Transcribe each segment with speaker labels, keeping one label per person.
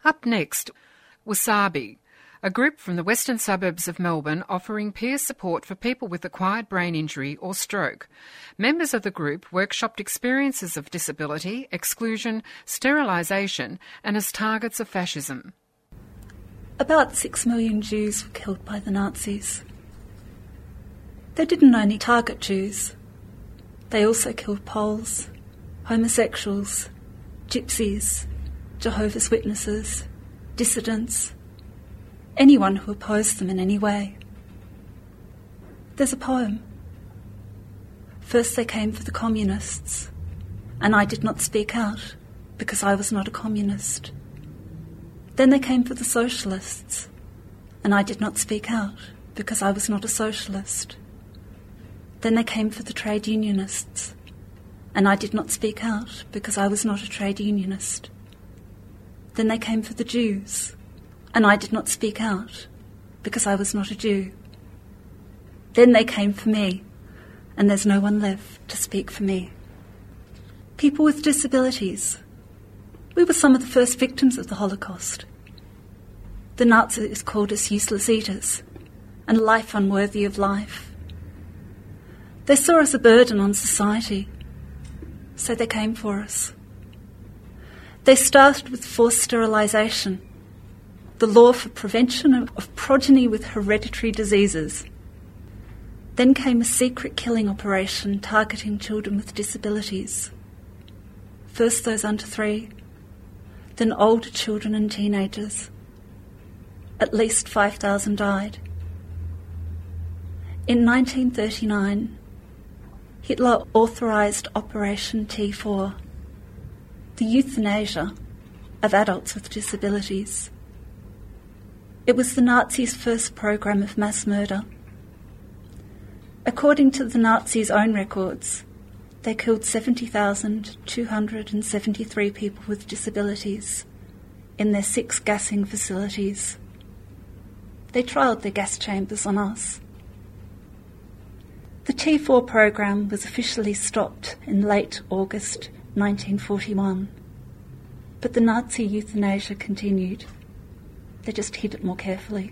Speaker 1: Up next, Wasabi, a group from the western suburbs of Melbourne offering peer support for people with acquired brain injury or stroke. Members of the group workshopped experiences of disability, exclusion, sterilisation and as targets of fascism.
Speaker 2: About 6 million Jews were killed by the Nazis. They didn't only target Jews. They also killed Poles, homosexuals, gypsies, Jehovah's Witnesses, dissidents, anyone who opposed them in any way. There's a poem. First they came for the communists, and I did not speak out because I was not a communist. Then they came for the socialists, and I did not speak out because I was not a socialist. Then they came for the trade unionists, and I did not speak out because I was not a trade unionist. Then they came for the Jews, and I did not speak out because I was not a Jew. Then they came for me, and there's no one left to speak for me. People with disabilities. We were some of the first victims of the Holocaust. The Nazis called us useless eaters and life unworthy of life. They saw us a burden on society, so they came for us. They started with forced sterilisation, the law for prevention of progeny with hereditary diseases. Then came a secret killing operation targeting children with disabilities. First those under 3, then older children and teenagers. At least 5,000 died. In 1939, Hitler authorised Operation T4, the euthanasia of adults with disabilities. It was the Nazis' first program of mass murder. According to the Nazis' own records, they killed 70,273 people with disabilities in their 6 gassing facilities. They trialled their gas chambers on us. The T4 program was officially stopped in late August 1941, but the Nazi euthanasia continued. They just hid it more carefully.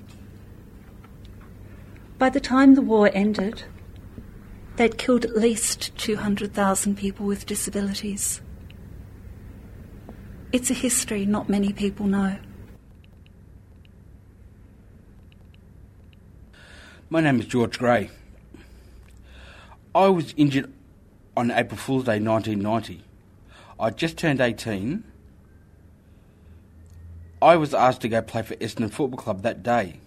Speaker 2: By the time the war ended, they'd killed at least 200,000 people with disabilities. It's a history not many people know.
Speaker 3: My name is George Gray. I was injured on April Fool's Day 1990. I just turned 18. I was asked to go play for Essendon Football Club that day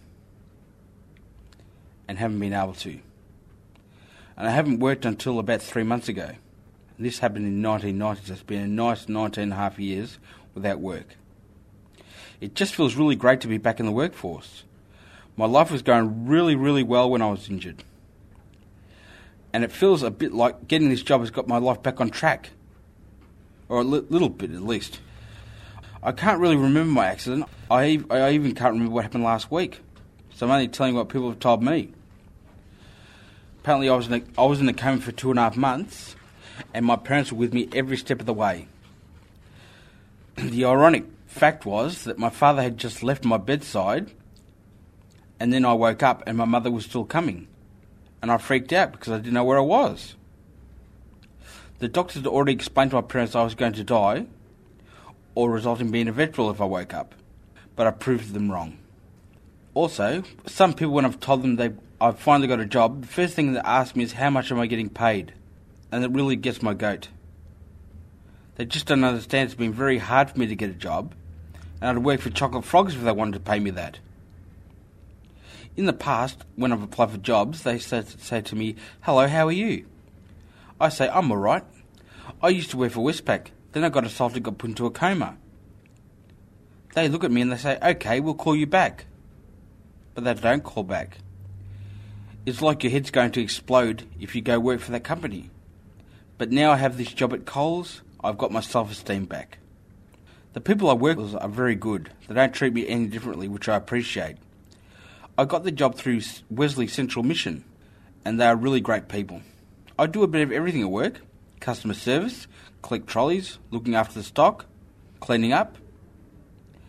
Speaker 3: and haven't been able to. And I haven't worked until about 3 months ago. And this happened in 1990, so it's been a nice 19 and a half years without work. It just feels really great to be back in the workforce. My life was going really, really well when I was injured. And it feels a bit like getting this job has got my life back on track. Or a little bit at least. I can't really remember my accident. I even can't remember what happened last week. So I'm only telling what people have told me. Apparently I was in a coma for 2.5 months, and my parents were with me every step of the way. The ironic fact was that my father had just left my bedside, and then I woke up and my mother was still coming. And I freaked out because I didn't know where I was. The doctors had already explained to my parents I was going to die, or result in being a vegetable if I woke up. But I proved them wrong. Also, some people, when I've told them I've finally got a job, the first thing they ask me is how much am I getting paid? And it really gets my goat. They just don't understand it's been very hard for me to get a job, and I'd work for Chocolate Frogs if they wanted to pay me that. In the past, when I've applied for jobs, they say to me, "Hello, how are you?" I say, "I'm alright. I used to work for Westpac, then I got assaulted, got put into a coma." They look at me and they say, "Okay, we'll call you back." But they don't call back. It's like your head's going to explode if you go work for that company. But now I have this job at Coles, I've got my self-esteem back. The people I work with are very good. They don't treat me any differently, which I appreciate. I got the job through Wesley Central Mission, and they are really great people. I do a bit of everything at work: customer service, collect trolleys, looking after the stock, cleaning up.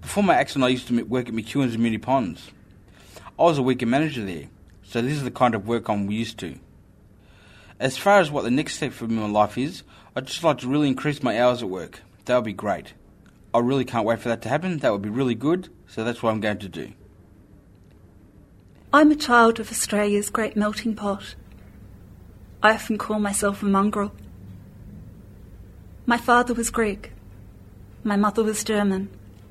Speaker 3: Before my accident, I used to work at McEwen's in Moonee Ponds. I was a weekend manager there, so this is the kind of work I'm used to. As far as what the next step for me in my life is, I'd just like to really increase my hours at work. That would be great. I really can't wait for that to happen. That would be really good, so that's what I'm going to do.
Speaker 2: I'm a child of Australia's great melting pot. I often call myself a mongrel. My father was Greek. My mother was German.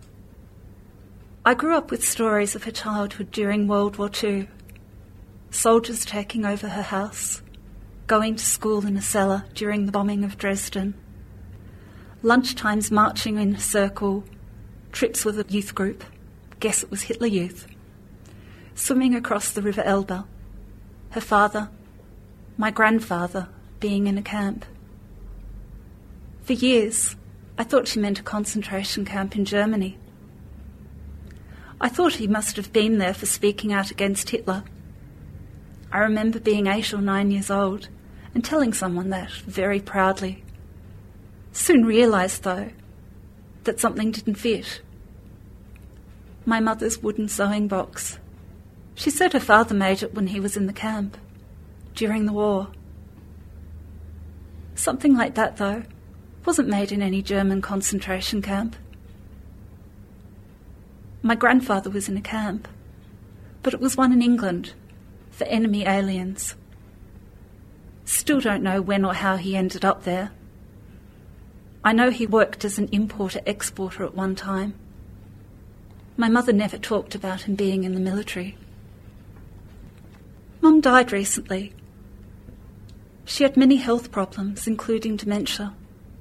Speaker 2: I grew up with stories of her childhood during World War II. Soldiers taking over her house, going to school in a cellar during the bombing of Dresden, lunchtimes marching in a circle, trips with a youth group, guess it was Hitler Youth, swimming across the River Elbe, her father, my grandfather, being in a camp. For years, I thought she meant a concentration camp in Germany. I thought he must have been there for speaking out against Hitler. I remember being 8 or 9 years old and telling someone that very proudly. Soon realised, though, that something didn't fit. My mother's wooden sewing box. She said her father made it when he was in the camp, during the war. Something like that, though, wasn't made in any German concentration camp. My grandfather was in a camp, but it was one in England, for enemy aliens. Still don't know when or how he ended up there. I know he worked as an importer-exporter at one time. My mother never talked about him being in the military. Mum died recently. She had many health problems, including dementia.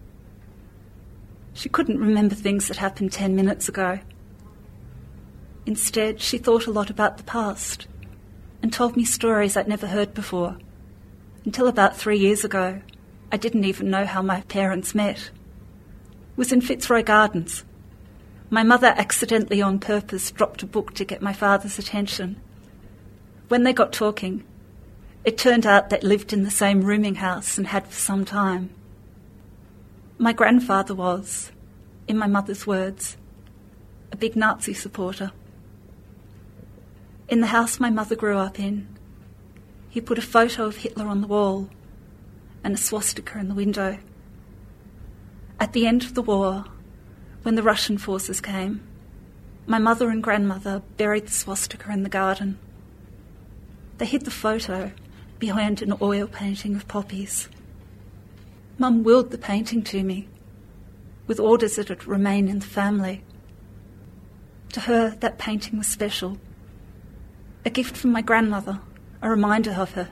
Speaker 2: She couldn't remember things that happened 10 minutes ago. Instead, she thought a lot about the past and told me stories I'd never heard before. Until about 3 years ago, I didn't even know how my parents met. It was in Fitzroy Gardens. My mother accidentally on purpose dropped a book to get my father's attention. When they got talking, it turned out they lived in the same rooming house and had for some time. My grandfather was, in my mother's words, a big Nazi supporter. In the house my mother grew up in, he put a photo of Hitler on the wall and a swastika in the window. At the end of the war, when the Russian forces came, my mother and grandmother buried the swastika in the garden. They hid the photo behind an oil painting of poppies. Mum willed the painting to me, with orders that it remain in the family. To her, that painting was special. A gift from my grandmother, a reminder of her.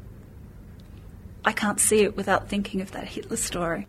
Speaker 2: I can't see it without thinking of that Hitler story.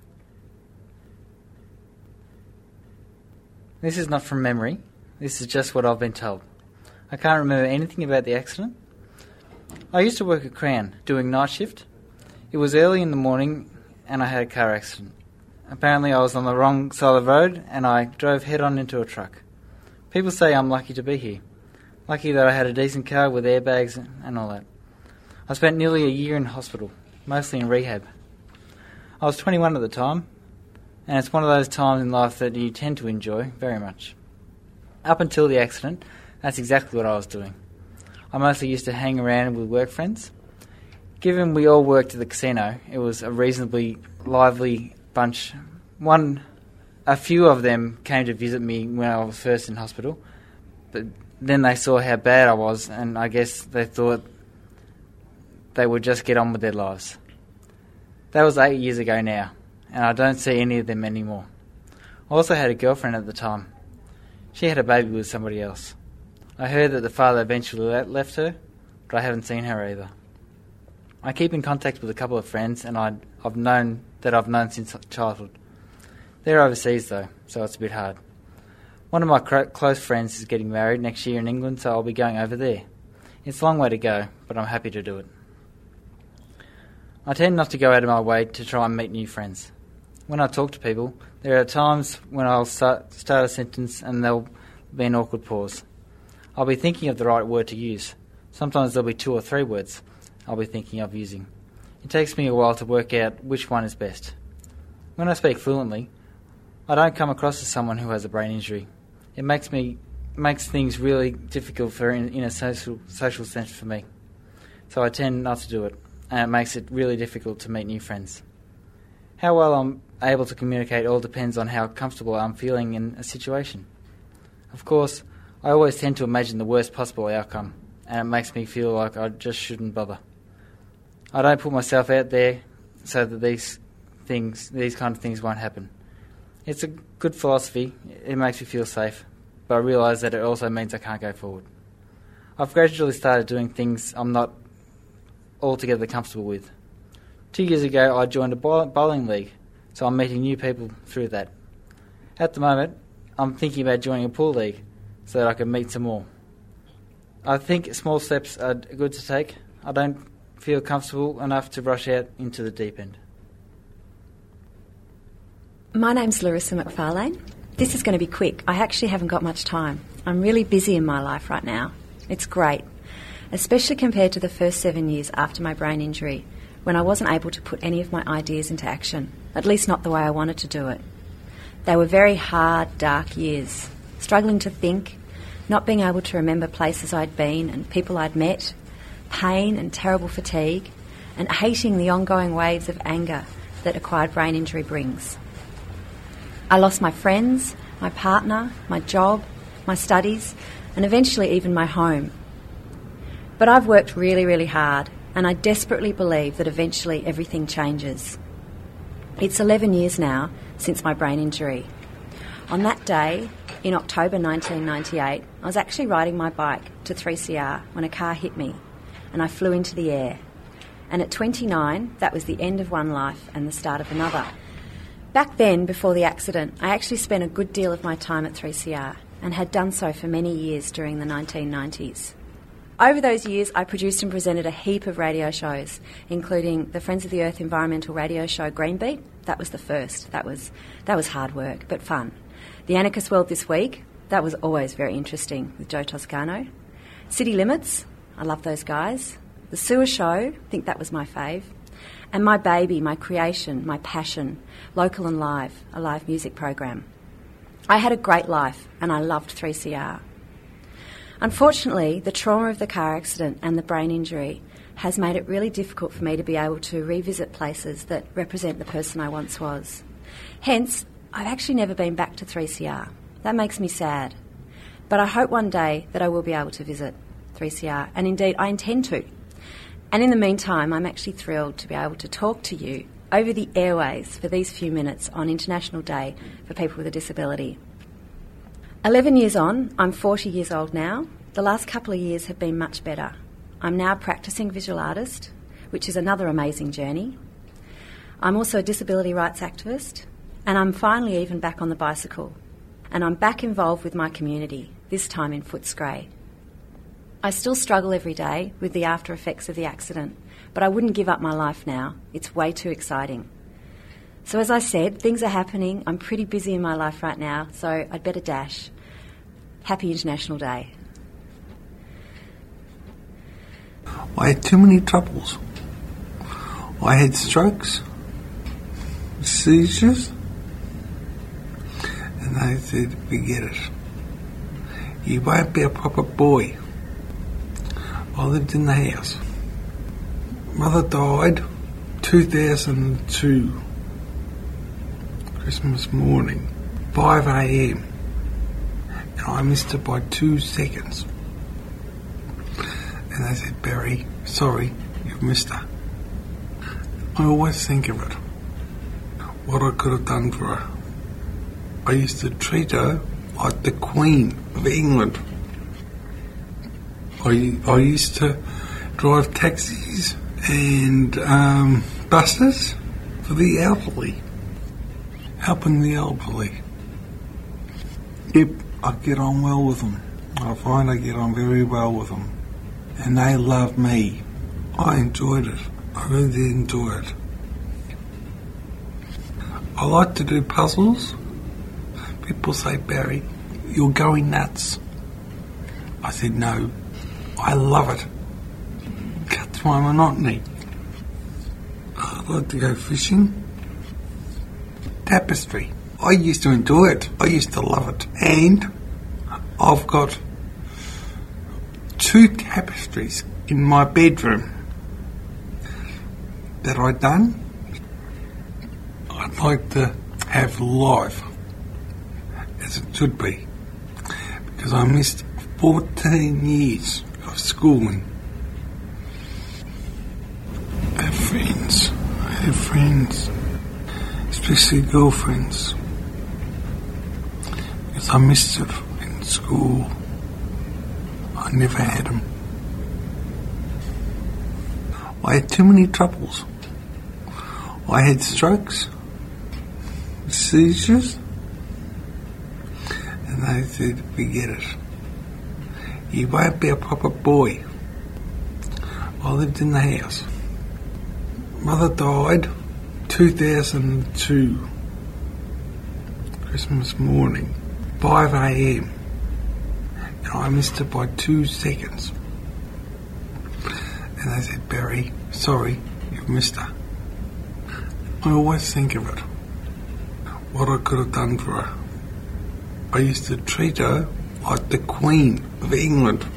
Speaker 4: This is not from memory. This is just what I've been told. I can't remember anything about the accident. I used to work at Crown, doing night shift. It was early in the morning and I had a car accident. Apparently I was on the wrong side of the road and I drove head-on into a truck. People say I'm lucky to be here. Lucky that I had a decent car with airbags and all that. I spent nearly a year in hospital, mostly in rehab. I was 21 at the time, and it's one of those times in life that you tend to enjoy very much. Up until the accident, that's exactly what I was doing. I mostly used to hang around with work friends. Given we all worked at the casino, it was a reasonably lively bunch. A few of them came to visit me when I was first in hospital, but then they saw how bad I was, and I guess they thought they would just get on with their lives. That was 8 years ago now, and I don't see any of them anymore. I also had a girlfriend at the time. She had a baby with somebody else. I heard that the father eventually left her, but I haven't seen her either. I keep in contact with a couple of friends, and I've known since childhood. They're overseas though, so it's a bit hard. One of my close friends is getting married next year in England, so I'll be going over there. It's a long way to go, but I'm happy to do it. I tend not to go out of my way to try and meet new friends. When I talk to people, there are times when I'll start a sentence and there'll be an awkward pause. I'll be thinking of the right word to use. Sometimes there'll be 2 or 3 words I'll be thinking of using. It takes me a while to work out which one is best. When I speak fluently, I don't come across as someone who has a brain injury. It makes things really difficult in a social sense for me. So I tend not to do it, and it makes it really difficult to meet new friends. How well I'm able to communicate all depends on how comfortable I'm feeling in a situation. Of course, I always tend to imagine the worst possible outcome, and it makes me feel like I just shouldn't bother. I don't put myself out there so that these kind of things won't happen. It's a good philosophy. It makes me feel safe, but I realise that it also means I can't go forward. I've gradually started doing things I'm not altogether comfortable with. 2 years ago, I joined a bowling league, so I'm meeting new people through that. At the moment, I'm thinking about joining a pool league so that I can meet some more. I think small steps are good to take. I don't feel comfortable enough to rush out into the deep end.
Speaker 5: My name's Larissa McFarlane. This is going to be quick. I actually haven't got much time. I'm really busy in my life right now. It's great, especially compared to the first 7 years after my brain injury, when I wasn't able to put any of my ideas into action, at least not the way I wanted to do it. They were very hard, dark years, struggling to think, not being able to remember places I'd been and people I'd met, pain and terrible fatigue, and hating the ongoing waves of anger that acquired brain injury brings. I lost my friends, my partner, my job, my studies, and eventually even my home. But I've worked really, really hard, and I desperately believe that eventually everything changes. It's 11 years now since my brain injury. On that day, in October 1998, I was actually riding my bike to 3CR when a car hit me, and I flew into the air. And at 29, that was the end of one life and the start of another. Back then, before the accident, I actually spent a good deal of my time at 3CR and had done so for many years during the 1990s. Over those years, I produced and presented a heap of radio shows, including the Friends of the Earth environmental radio show Greenbeat. That was the first. That was hard work, but fun. The Anarchist World This Week, that was always very interesting with Joe Toscano. City Limits, I love those guys. The Sewer Show, I think that was my fave. And my baby, my creation, my passion, Local and Live, a live music program. I had a great life and I loved 3CR. Unfortunately, the trauma of the car accident and the brain injury has made it really difficult for me to be able to revisit places that represent the person I once was. Hence, I've actually never been back to 3CR. That makes me sad. But I hope one day that I will be able to visit 3CR, and indeed I intend to. And in the meantime, I'm actually thrilled to be able to talk to you over the airways for these few minutes on International Day for People with a Disability. 11 years on, I'm 40 years old now. The last couple of years have been much better. I'm now a practising visual artist, which is another amazing journey. I'm also a disability rights activist, and I'm finally even back on the bicycle. And I'm back involved with my community, this time in Footscray. I still struggle every day with the after effects of the accident, but I wouldn't give up my life now. It's way too exciting. So as I said, things are happening. I'm pretty busy in my life right now, so I'd better dash. Happy International Day.
Speaker 6: I had too many troubles. I had strokes, seizures, and they said, forget it. You won't be a proper boy. I lived in the house. Mother died 2002, Christmas morning, 5 a.m. and I missed it by 2 seconds. And they said, Barry, sorry, you've missed her. I always think of it, what I could have done for her. I used to treat her like the Queen of England. I used to drive taxis and buses for the elderly, helping the elderly. Yep, I get on well with them. I find I get on very well with them. And they love me. I enjoyed it. I really did enjoy it. I like to do puzzles. People say, Barry, you're going nuts. I said, no, I love it. Cuts my monotony. I like to go fishing. Tapestry. I used to enjoy it. I used to love it. And I've got 2 tapestries in my bedroom that I done. I'd like to have life as it should be, because I missed 14 years of schooling. I have friends, especially girlfriends, because I missed it in school. I never had them. I had too many troubles. I had strokes, seizures, and they said, forget it. You won't be a proper boy. I lived in the house. Mother died 2002, Christmas morning, 5 a.m. And I missed it by 2 seconds. And they said, Barry, sorry, you've missed her. I always think of it, what I could have done for her. I used to treat her like the Queen of England.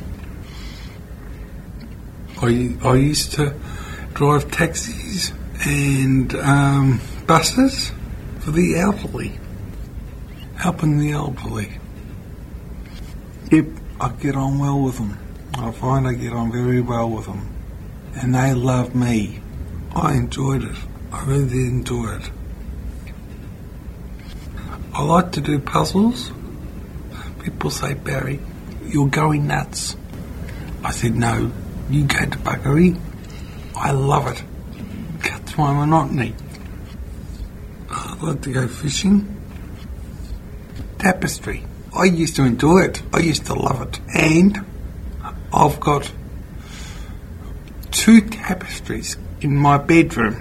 Speaker 6: I used to drive taxis and buses for the elderly, helping the elderly. Yep, I get on well with them. I find I get on very well with them. And they love me. I enjoyed it. I really did enjoy it. I like to do puzzles. People say, Barry, you're going nuts. I said, no, you go to buggery. I love it. Cuts my monotony. I like to go fishing. Tapestry. I used to enjoy it. I used to love it. And I've got 2 tapestries in my bedroom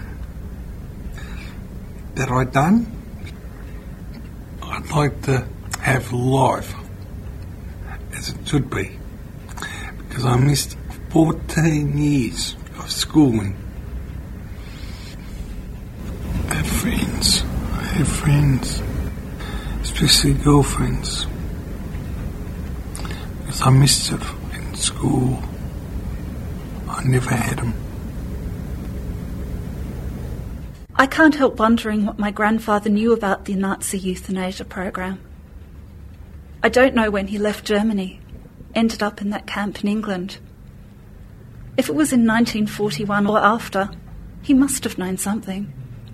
Speaker 6: that I done. I'd like to have life as it should be, because I missed 14 years of schooling. I have friends, especially girlfriends, because I missed it in school. I never had them.
Speaker 2: I can't help wondering what my grandfather knew about the Nazi euthanasia program. I don't know when he left Germany, ended up in that camp in England. If it was in 1941 or after, he must have known something.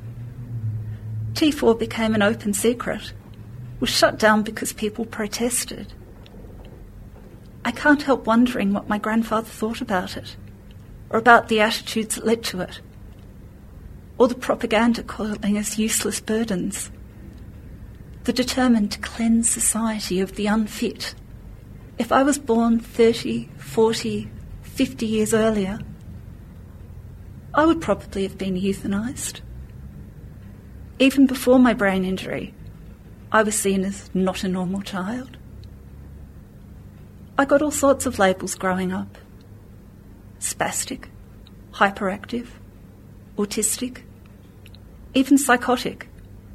Speaker 2: T4 became an open secret, was shut down because people protested. I can't help wondering what my grandfather thought about it, or about the attitudes that led to it, or the propaganda calling us useless burdens, the determined to cleanse society of the unfit. If I was born 30, 40, 50 years earlier, I would probably have been euthanised. Even before my brain injury, I was seen as not a normal child. I got all sorts of labels growing up. Spastic, hyperactive, autistic, even psychotic.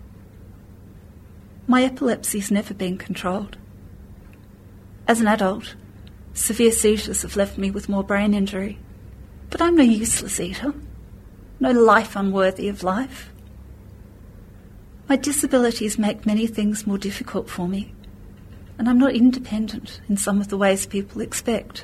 Speaker 2: My epilepsy's never been controlled. As an adult, severe seizures have left me with more brain injury. But I'm no useless eater, no life unworthy of life. My disabilities make many things more difficult for me, and I'm not independent in some of the ways people expect.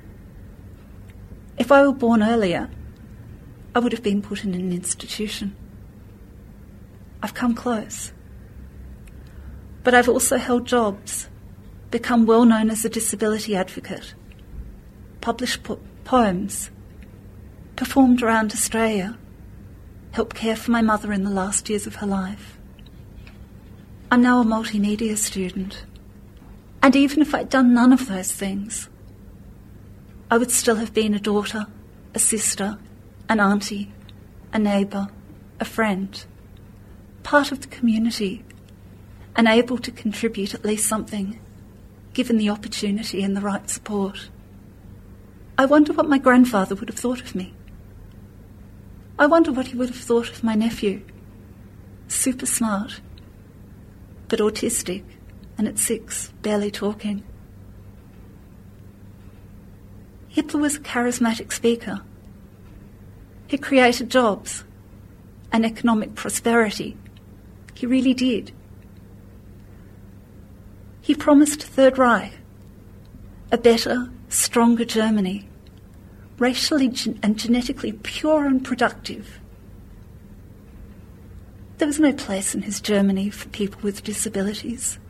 Speaker 2: If I were born earlier, I would have been put in an institution. I've come close. But I've also held jobs, become well known as a disability advocate, published poems, performed around Australia, helped care for my mother in the last years of her life. I'm now a multimedia student. And even if I'd done none of those things, I would still have been a daughter, a sister, an auntie, a neighbour, a friend, part of the community, and able to contribute at least something, given the opportunity and the right support. I wonder what my grandfather would have thought of me. I wonder what he would have thought of my nephew. Super smart, but autistic, and at 6, barely talking. Hitler was a charismatic speaker. He created jobs and economic prosperity. He really did. He promised Third Reich a better, stronger Germany, racially and genetically pure and productive. There was no place in his Germany for people with disabilities.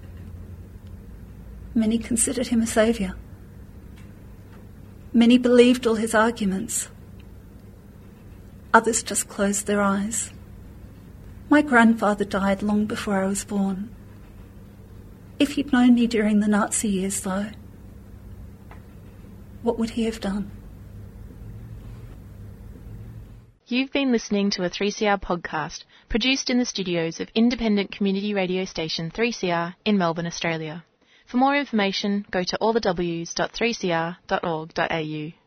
Speaker 2: Many considered him a saviour. Many believed all his arguments. Others just closed their eyes. My grandfather died long before I was born. If he'd known me during the Nazi years, though, what would he have done?
Speaker 7: You've been listening to a 3CR podcast produced in the studios of independent community radio station 3CR in Melbourne, Australia. For more information, go to allthews.3cr.org.au.